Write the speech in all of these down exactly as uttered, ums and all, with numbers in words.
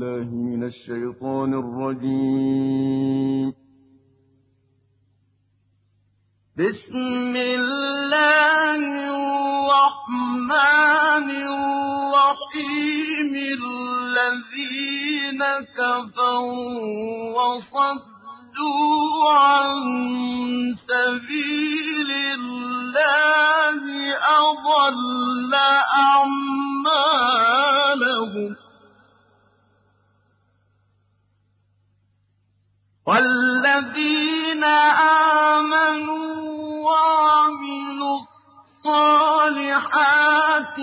بالله من الشيطان الرجيم. بسم الله الرحمن الرحيم. الذين كفروا وصدوا عن سبيل الله أضل أعمالهم. والذين آمنوا وعملوا الصالحات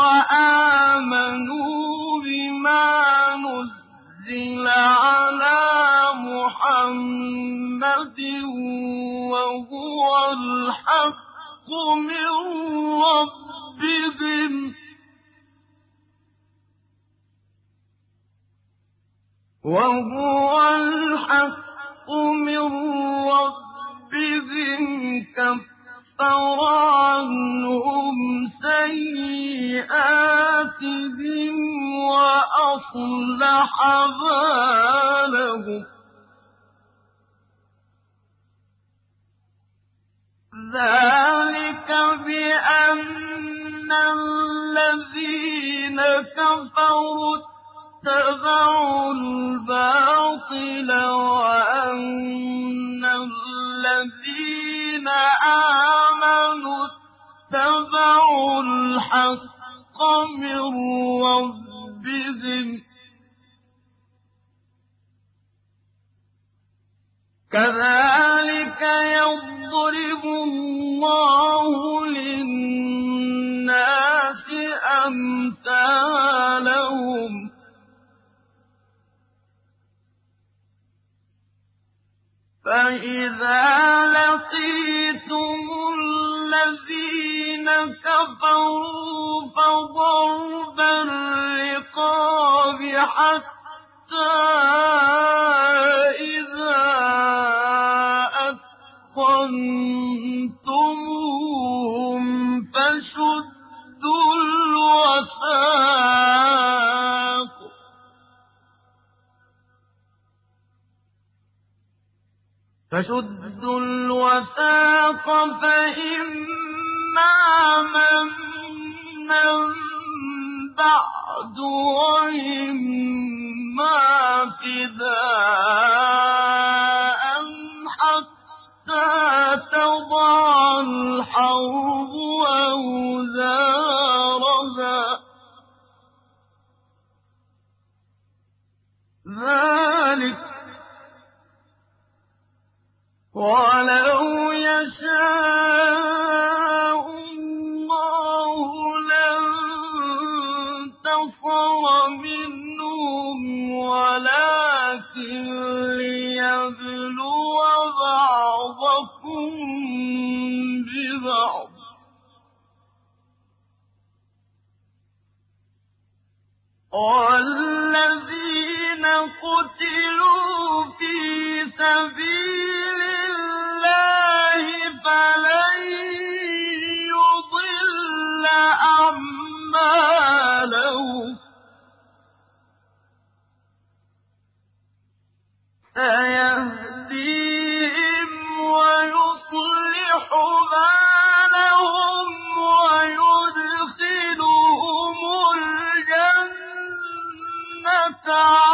وآمنوا بما نزل على محمد وهو الحق من ربهم وهو الحق من ربهم كفر عنهم سيئاتهم وأصلح بالهم. ذلك بأن الذين كفروا اتبعوا الباطل وأن الذين آمنوا اتبعوا الحق من ربهم. كذلك يضرب الله للناس أمثالهم. فإذا لقيتم الذين كفروا فضرب الرقاب حتى إذا أثخنتموهم فشدوا الوثاق فشدوا الوثاق فإما منا بعد وإما فداء حتى تضع الحرب أوزارها. ذلك ولو يشاء الله لانتصر منهم ولكن ليبلو بعضكم ببعض. والذين قتلوا في سبيل الله فلن يضل أعمالهم. سيهديهم ويصلح بالهم ويدخلهم الجنة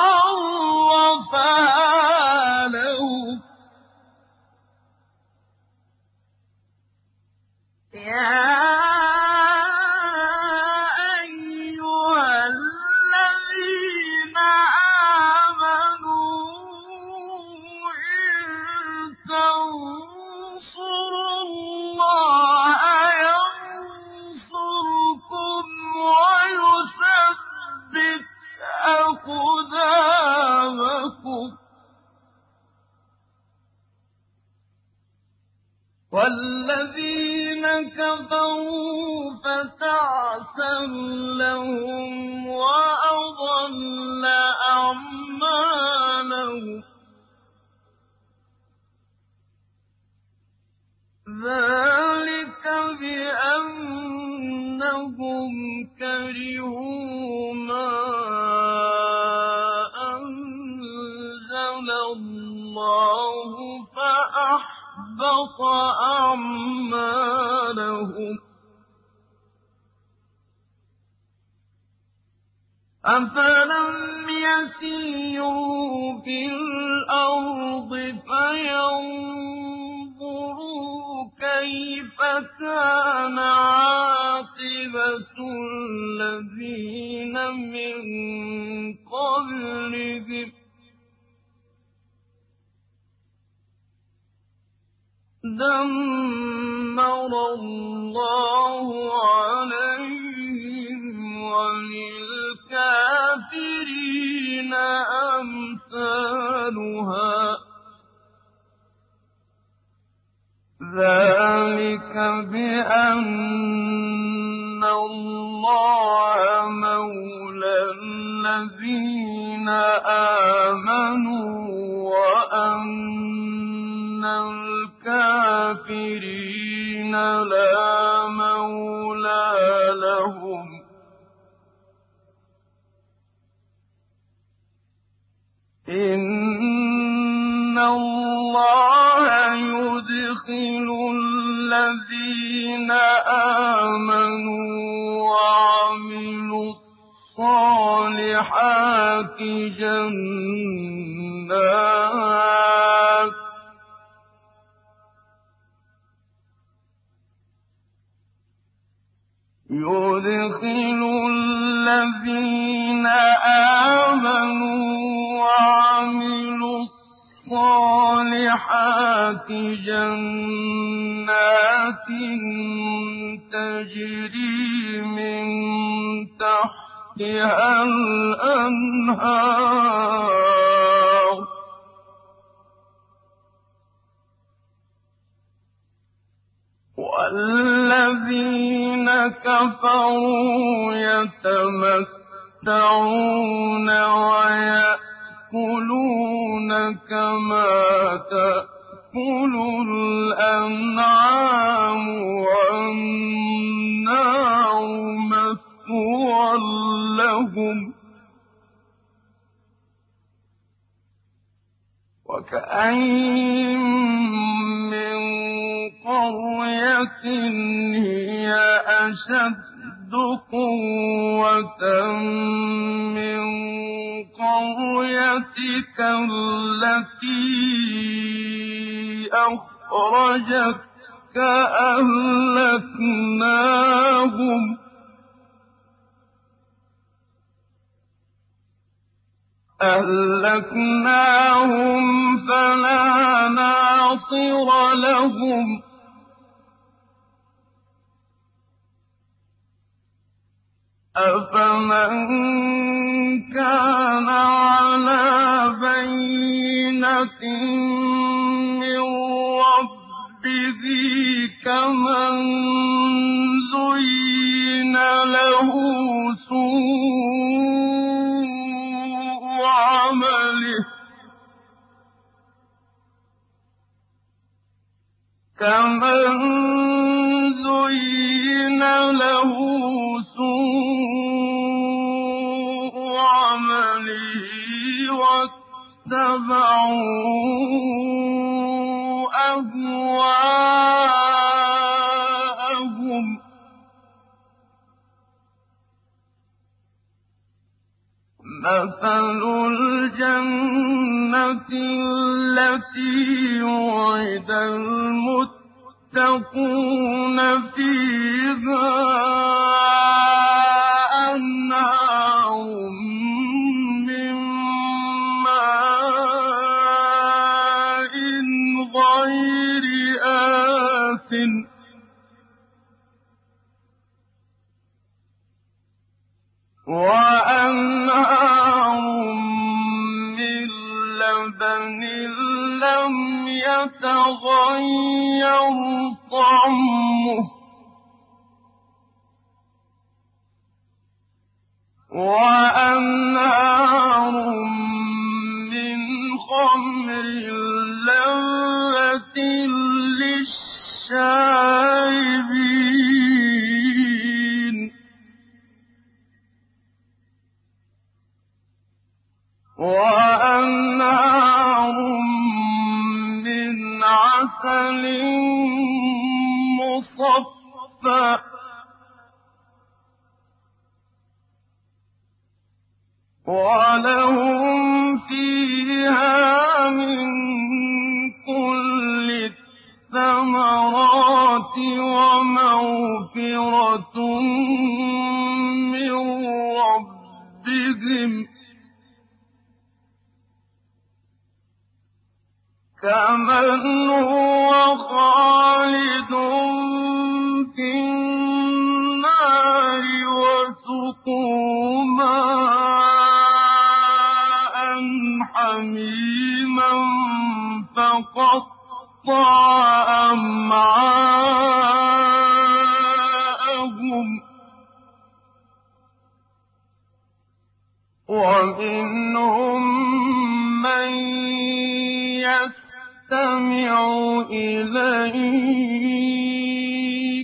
عرفها لهم. يا أيها الذين آمنوا إن تنصروا الله ينصركم ويثبت أقدامكم. والذين كفروا فتعسا لهم وأضل أعمالهم. ذلك بأنهم كرهوا ما أَفَلَمْ يَسِيرُوا فِي الْأَرْضِ فَيَنظُرُوا كَيْفَ كَانَ عَاقِبَةُ الَّذِينَ مِن قَبْلِهِمْ ۚ دَمَّرَ اللَّهُ عَلَيْهِمْ وَلِلْكَافِرِينَ أَمْثَالُهَا ۚ ذَٰلِكَ بِأَنَّ اللَّهَ مَوْلَى الَّذِينَ آمَنُوا وَأَنَّ الْكَافِرِينَ لَا مَوْلَىٰ لَهُمْ ۚ إِنَّ اللَّهَ يُدْخِلُ الَّذِينَ آمَنُوا وَعَمِلُوا الصَّالِحَاتِ جَنَّاتٍ يُدْخِلُ الَّذِينَ آمَنُوا وَعَمِلُوا الصَّالِحَاتِ جَنَّاتٍ تَجْرِي مِن تَحْتِهَا الْأَنْهَارُ ۖ وَالَّذِينَ كَفَرُوا يَتَمَتَّعُونَ وَيَأْكُلُونَ كَمَا تَأْكُلُ الْأَنْعَامُ وَالنَّارُ مَثْوًى لَّهُمْ ۚ وَكَأَيِّن مِّن قَرْيَةٍ هِيَ أَشَدُّ قُوَّةً مِّن قَرْيَتِكَ الَّتِي أَخْرَجَتْكَ أَهْلَكْنَاهُمْ أَهْلَكْنَاهُمْ فَلَا نَاصِرَ لَهُمْ ۚ أَفَمَن كَانَ عَلَىٰ بَيِّنَةٍ مِّن رَّبِّهِ كَمَن زُيِّنَ لَهُ سُوءُ عَمَلِهِ كَمَن زُيِّنَ لَهُ سُوءُ عَمَلِهِ وَاتَّبَعُوا أَهْوَاءَهُم ۚ مَّثَلُ الْجَنَّةِ الَّتِي وُعِدَ الْمُتَّقُونَ فِيهَا أَنْهَارٌ مِّن مَّاءٍ غَيْرِ آسِنٍ وَأَنْهَارٌ مِّن لَّبَنٍ لَّمْ يَتَغَيَّرْ طَعْمُهُ وَأَنْهَارٌ مِّنْ خَمْرٍ لَّذَّةٍ لِّلشَّارِبِينَ وَأَنْهَارٌ مِّنْ عَسَلٍ مُّصَفًّى وَلَهُمْ فِيهَا مِن كُلِّ الثَّمَرَاتِ وَمَغْفِرَةٌ مِّن رَّبِّهِمْ كَمَنْ هُوَ خَالِدٌ فِي النَّارِ وَسُقُوا مَاءً حَمِيمًا فَقَطَّعَ أَمْعَاءَهُمْ وَمِنْهُم مَّن يَسْتَمِعُ إِلَيْكَ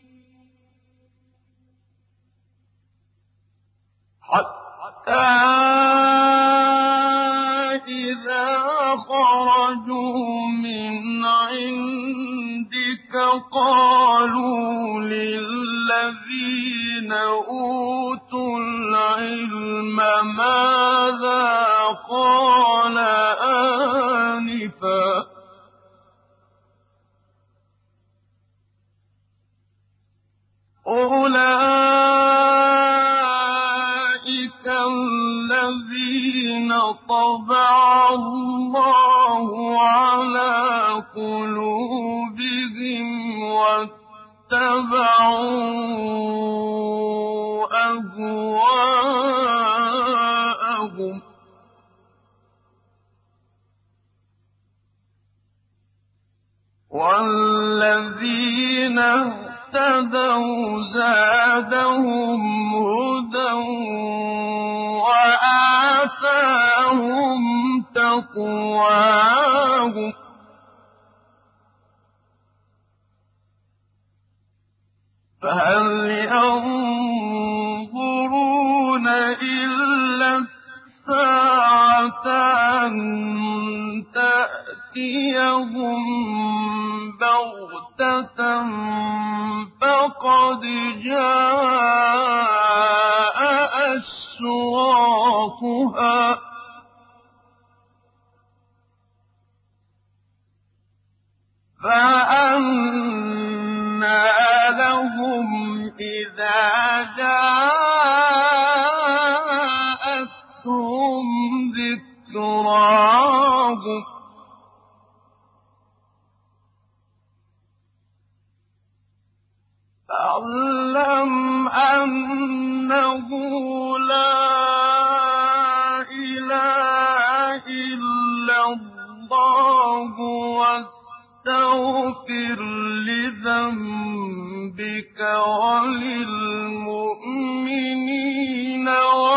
حَتَّىٰ إِذَا خَرَجُوا مِنْ عِندِكَ قَالُوا لِلَّذِينَ أُوتُوا الْعِلْمَ مَاذَا قَالَ آنِفًا ۚ أُولَٰئِكَ الَّذِينَ طَبَعَ اللَّهُ عَلَىٰ قُلُوبِهِمْ وَاتَّبَعُوا أَهْوَاءَهُمْ ۚ وَالَّذِينَ اهْتَدَوْا زَادَهُمْ هُدًى وَآتَاهُمْ تَقْوَاهُمْ ۚ فَهَلْ يَنظُرُونَ إِلَّا السَّاعَةَ أَن تَأْتِيَهُم بَغْتَةً فَقَدْ جَاءَ أَشْرَاطُهَا ۚ فَأَنَّىٰ لَهُمْ إِذَا جَاءَتْهُمْ ذِكْرَاهُمْ فَاعْلَمْ أَنَّهُ لَا إِلَٰهَ إِلَّا اللَّهُ وَاسْتَغْفِرْ لِذَنبِكَ وَلِلْمُؤْمِنِينَ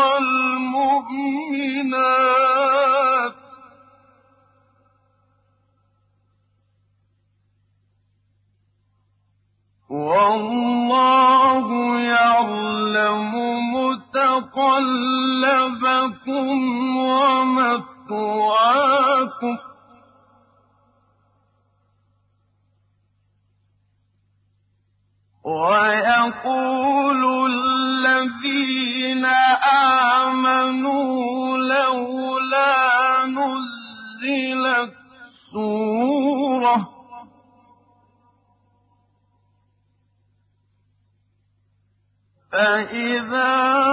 وَالْمُؤْمِنَاتِ ۗ وَاللَّهُ يَعْلَمُ مُتَقَلَّبَكُمْ وَمَثْوَاكُمْ ۚ وَيَقُولُ الَّذِينَ آمَنُوا لَوْلَا نُزِّلَتْ سُورَةٌ ۖ فَإِذَا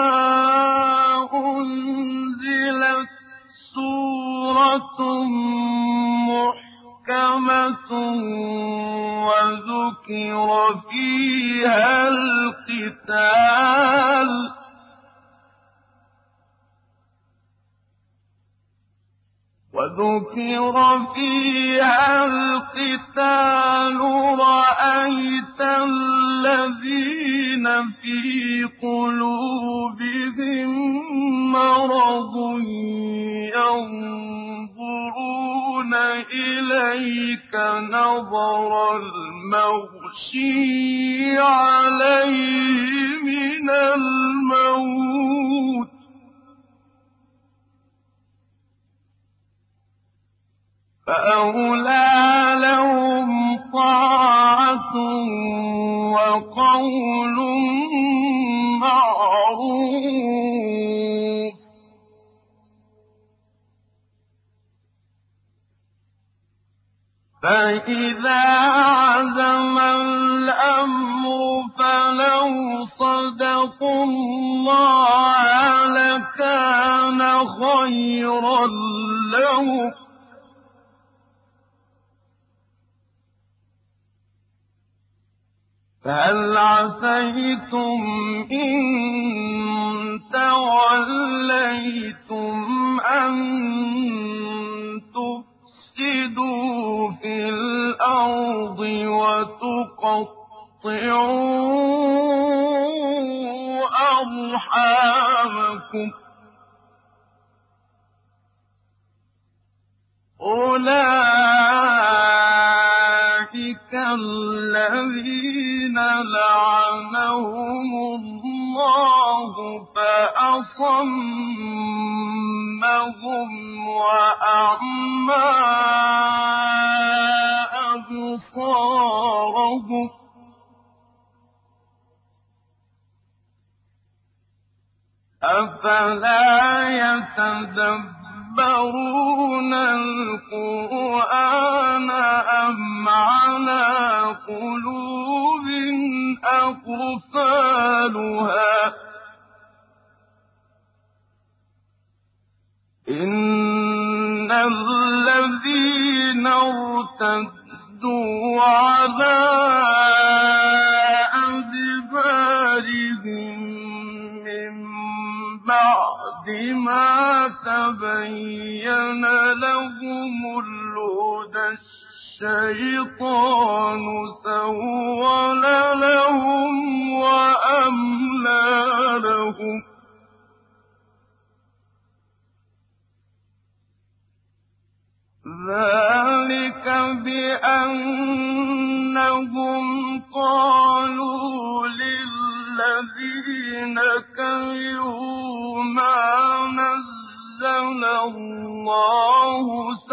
أُنزِلَتْ سُورَةٌ مُّحْكَمَةٌ وَذُكِرَ فِيهَا الْقِتَالُ وَذُكِرَ فِيهَا الْقِتَالُ رَأَيْتَ الَّذِينَ فِي قُلُوبِهِم مَّرَضٌ يَنظُرُونَ إِلَيْكَ نَظَرَ الْمَغْشِيِّ عَلَيْهِ مِنَ الْمَوْتِ ۖ فَأَوْلَىٰ لَهُمْ طَاعَةٌ وَقَوْلٌ مَّعْرُوفٌ فإذا عزم الأمر فلو صدقوا الله لكان خيرا لهم فهل عسيتم إن توليتم أن تفسدوا في الأرض وتقطعوا أرحامكم أولئك الذين لعنهم الله فأصمهم وأعمى أبصارهم أفلا يتدبرون القرآن أم على قلوب أقفالها إن الذين ارتدوا على أدبارهم من بعد ما تبين لهم الهدى الشيطان سول لهم وأملى لهم ذلك بأنهم قالوا للذين كرهوا ما نزل الله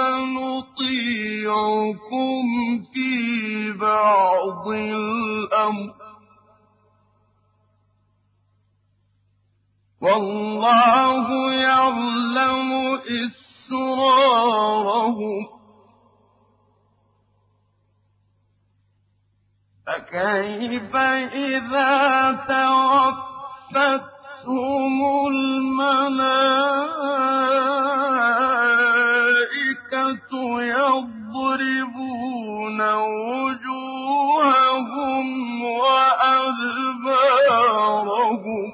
سنطيعكم في بعض الأمر والله يعلم إسرارهم فكيف إذا توفتهم الملائكة يضربون وجوههم وأدبارهم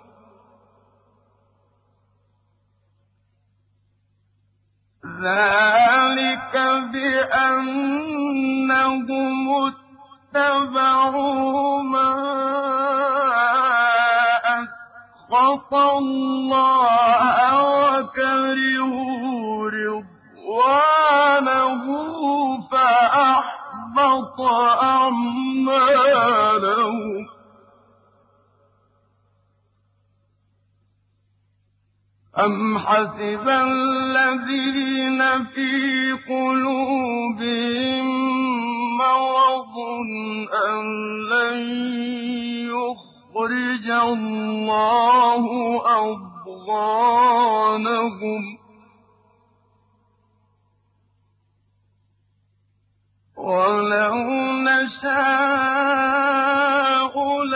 ذلك بأنهم اتبعوا ما أسخط الله وكرهوا رضوانه فأحبط أعمالهم أم حسب الذين في قلوبهم مرض أن لن يخرج الله أضغانهم ولو نشاء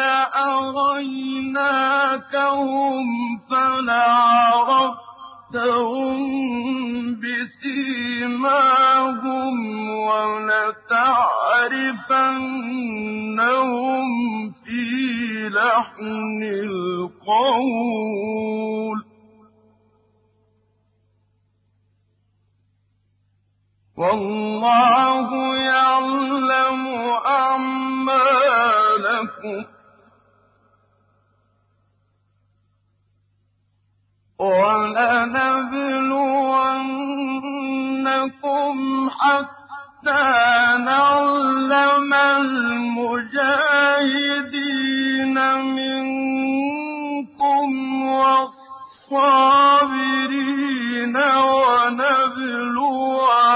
لأريناكهم فلعرفتهم بسيماهم ولتعرفنهم في لحن القول والله يعلم أعمالكم ولنبلونكم حتى نعلم المجاهدين منكم والصابرين ونبلو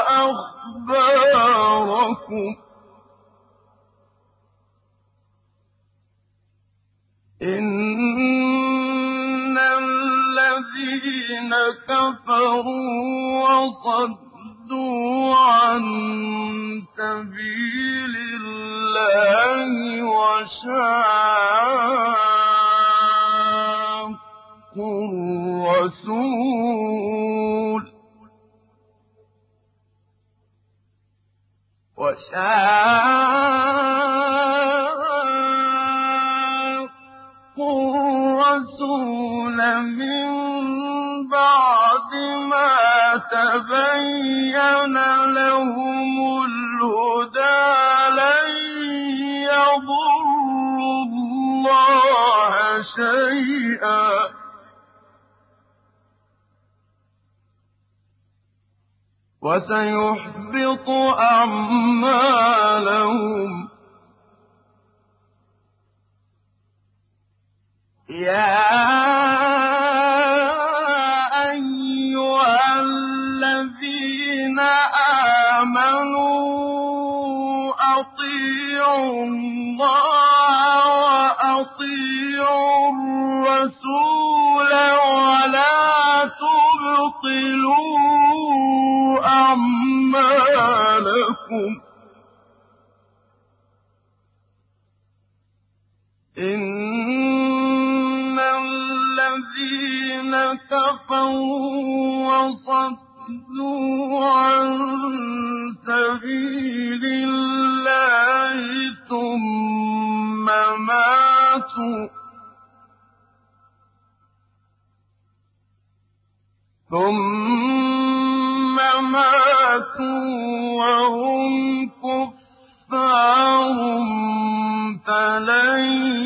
أخباركم إن الذين كفروا وصدوا عن سبيل الله وشاقوا الرسول وشاقوا الرسول من بعد ما تبين لهم الهدى لن يضروا الله شيئا وسيحبط أعمالهم يا أيها الذين آمنوا أطيعوا الله وأطيعوا الرسول ولا تبطلوا أعمالكم إن الذين كفروا وصدوا عن سبيل الله ثم ماتوا ثم ماتوا وهم كفار فلن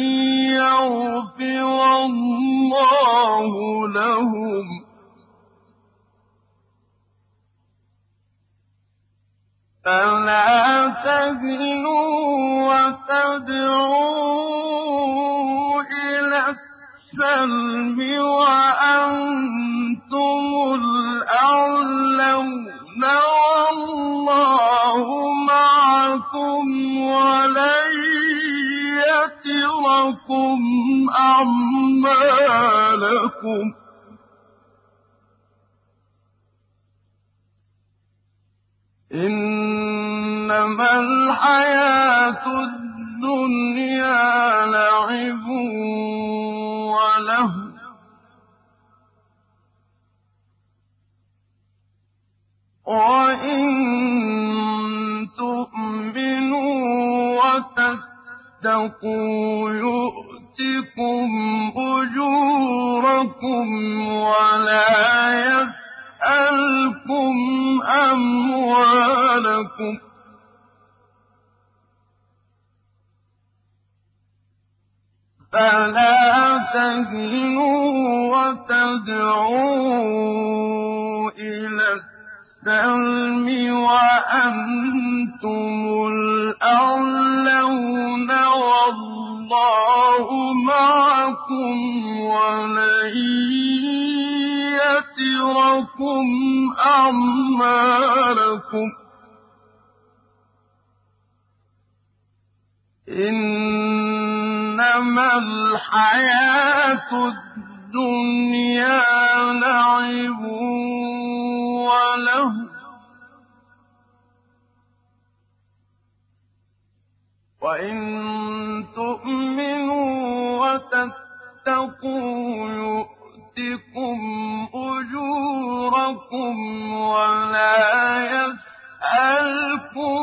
يغفر الله لهم فلا تهنوا وتدعوا إلى السلم وأنتم الأعلون والله معكم ولن يتركم أعمالكم إنما الحياة الدنيا لعب وله وإن تؤمنوا وتتقوا يؤتكم أجوركم ولا يسألكم أموالكم فلا تهنوا وتدعوا إلى السلم وأنتم الأعلون والله معكم ولن يتركم أعمالكم إنما الحياة الدنيا لعب وله وإن تؤمنوا وتتقوا يؤتكم أجوركم ولا يسألكم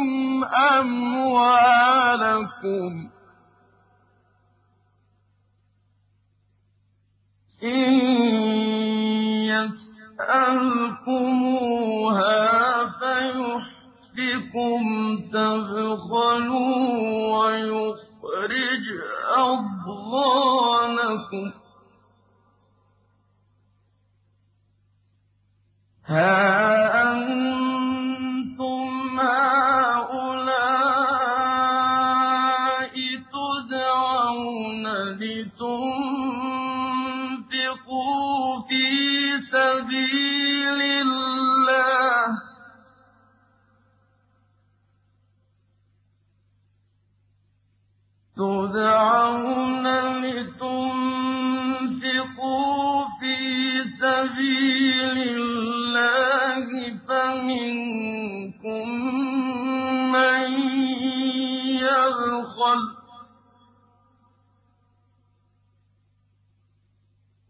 أموالكم إن يسألكموها فيحفكم تبخلوا ويخرج أضغانكم ها أنتم هؤلاء تدعون لتنفقوا في سبيل الله تدعون لتنفقوا في سبيل الله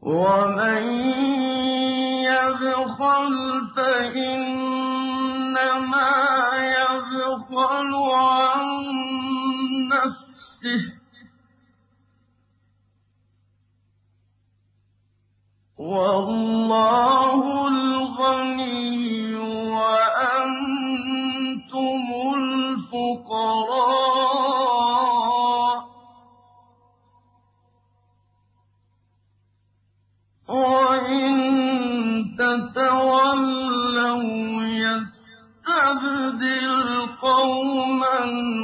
ومن يبخل فإنما يبخل عن نفسه والله الغني وأنتم الفقراء وإن تتولوا يستبدل قوما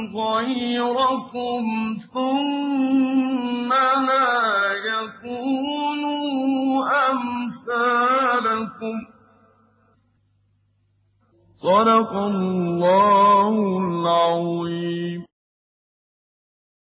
غيركم ثم لا يكونوا أمثالكم. صدق الله العظيم.